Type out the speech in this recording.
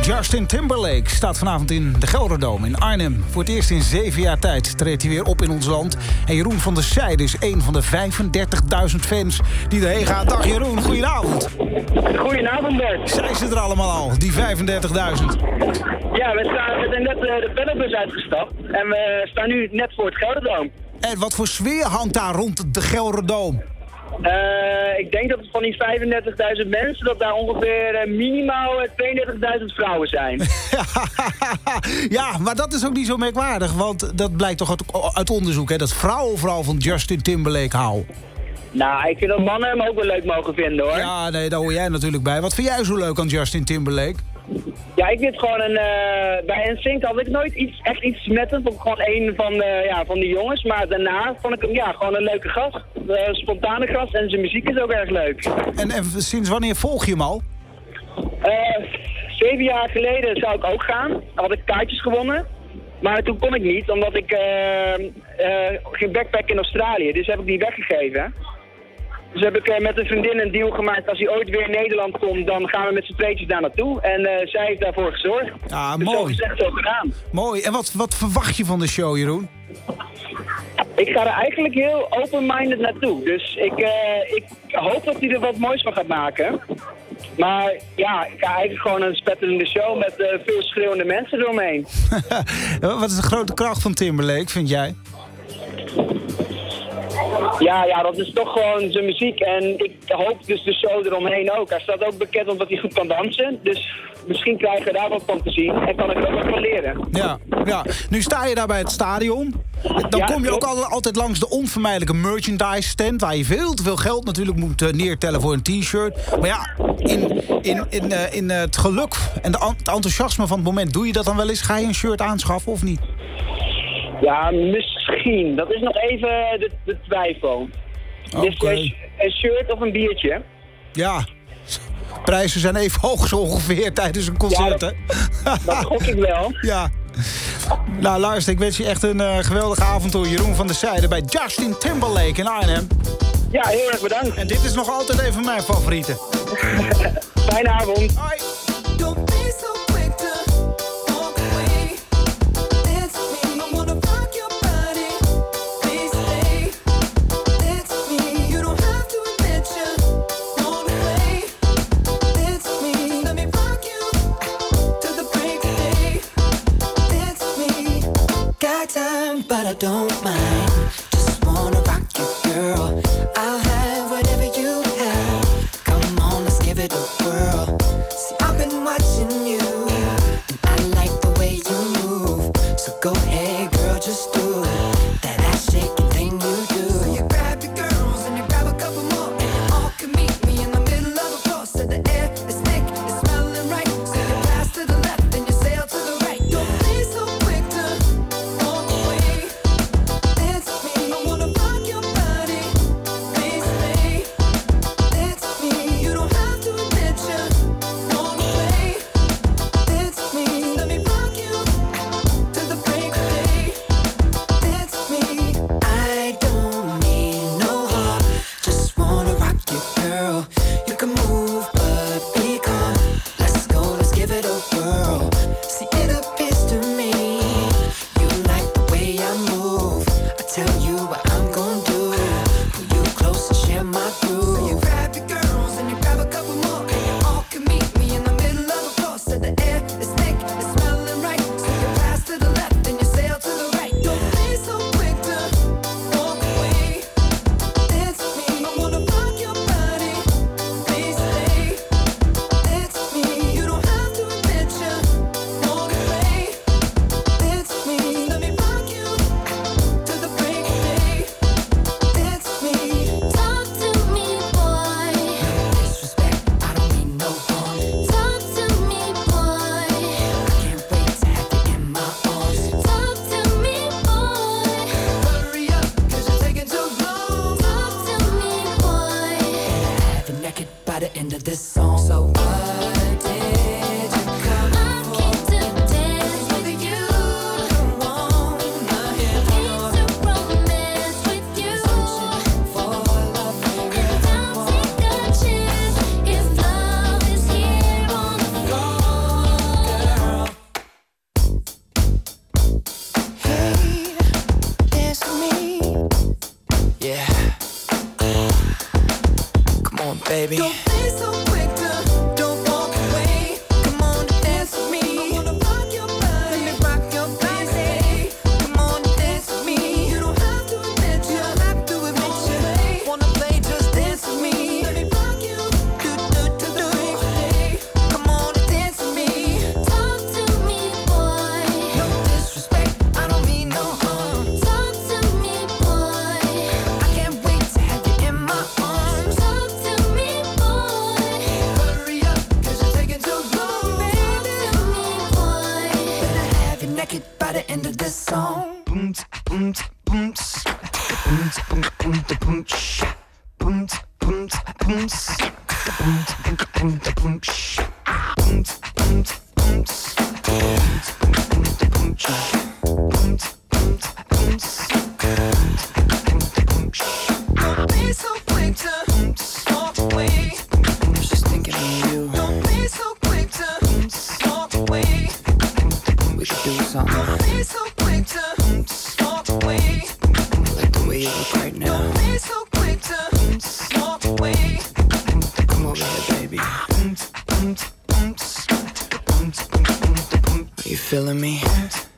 Justin Timberlake staat vanavond in de Gelderdoom in Arnhem. Voor het eerst in 7 jaar tijd treedt hij weer op in ons land. En Jeroen van der Zijde is een van de 35.000 fans die erheen gaan. Dag Jeroen, goedenavond. Goedenavond Bert. Zijn ze er allemaal al, die 35.000? Ja, we zijn net de pedalbus uitgestapt. En we staan nu net voor het Gelderdoom. En wat voor sfeer hangt daar rond de Gelderdoom? Ik denk dat van die 35.000 mensen, dat daar ongeveer minimaal 32.000 vrouwen zijn. Ja, maar dat is ook niet zo merkwaardig. Want dat blijkt toch uit onderzoek, hè, dat vrouwen vooral van Justin Timberlake houden. Nou, ik vind dat mannen hem ook wel leuk mogen vinden, hoor. Ja, nee, daar hoor jij natuurlijk bij. Wat vind jij zo leuk aan Justin Timberlake? Ja, ik vind gewoon bij NSYNC had ik nooit echt iets met hem. Vond ik gewoon een van die jongens. Maar daarna vond ik hem gewoon een leuke gast. Een spontane gast en zijn muziek is ook erg leuk. En sinds wanneer volg je hem al? 7 jaar geleden zou ik ook gaan. Dan had ik kaartjes gewonnen. Maar toen kon ik niet, omdat ik ging backpacken in Australië. Dus heb ik die weggegeven. Dus heb ik met een vriendin een deal gemaakt. Als hij ooit weer in Nederland komt, dan gaan we met z'n tweetjes daar naartoe. En zij heeft daarvoor gezorgd. Ja, dus mooi. Zo gezegd, zo gedaan. Mooi. En wat verwacht je van de show, Jeroen? Ik ga er eigenlijk heel open-minded naartoe. Dus ik hoop dat hij er wat moois van gaat maken. Maar ja, ik ga eigenlijk gewoon een spetterende show met veel schreeuwende mensen eromheen. Wat is de grote kracht van Timberlake, vind jij? Ja, dat is toch gewoon zijn muziek. En ik hoop dus de show eromheen ook. Hij staat ook bekend omdat hij goed kan dansen. Dus misschien krijgen we daar wat van te zien. En kan ik er ook wat van leren. Ja. Nu sta je daar bij het stadion. Dan kom je ook altijd langs de onvermijdelijke merchandise stand, waar je veel te veel geld natuurlijk moet neertellen voor een t-shirt. Maar ja, in het geluk en het enthousiasme van het moment, doe je dat dan wel eens? Ga je een shirt aanschaffen of niet? Ja, misschien. Dat is nog even de twijfel. Okay. Dus een shirt of een biertje? Ja, prijzen zijn even hoog zo ongeveer tijdens een concert, hè? Dat gok ik wel. Ja. Nou, luister, ik wens je echt een geweldige avond hoor. Jeroen van der Zijde bij Justin Timberlake in Arnhem. Ja, heel erg bedankt. En dit is nog altijd even mijn favoriete. Fijne avond. Hoi. But I don't mind. Just wanna rock you, girl. I'll have whatever you have. Come on, let's give it a whirl. See, I've been watching you, and I like the way you move. So go ahead, girl, just do that ass shaking thing you do. So you grab your girls and you grab a couple more, and you all can meet me in the middle of the floor. So the air is thick, it's smelling right. So you pass to the left and you sail to the right. Don't be so quick to walk away. baby. Don't be so quick to don't walk away. Come on, dance with me. I wanna rock your body. Let me rock your body. Come on, dance with me. You don't have to admit you. Have to admit you. Wanna play, just dance with me. Let me rock you. Do. Come on, dance with me. Talk to me, boy. No disrespect, I don't mean no harm. Talk to me, boy. I can't wait to have you in my arms. Talk to me, boy. Hurry up, 'cause you're taking too long, baby. Talk to me, boy. Better have you naked by the end of this song. Boom, boom, boom, boom, boom, boom, boom, boom, boom, boom, Don't be so quick to walk away. I was just thinking of you. Don't be so quick to walk away. We could do something Don't be so quick to walk away. like the way you look right now. Don't be so quick to walk away. Come over here, baby. Are you feeling me?